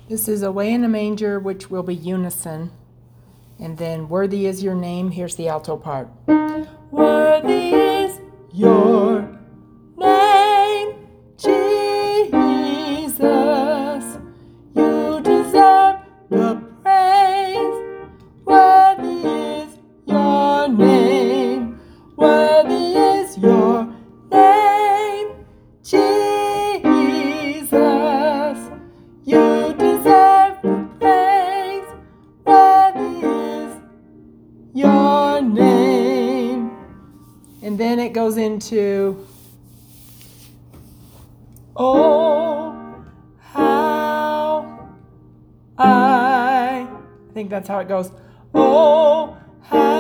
This is Away in a Manger, which will be unison. And then Worthy is Your Name. Here's the alto part. Worthy is your name, Jesus. You deserve the praise. Worthy is your name. Worthy is your name, Jesus. You deserve the praise. Worthy is your name. And then it goes into, oh, how I think that's how it goes. Oh, how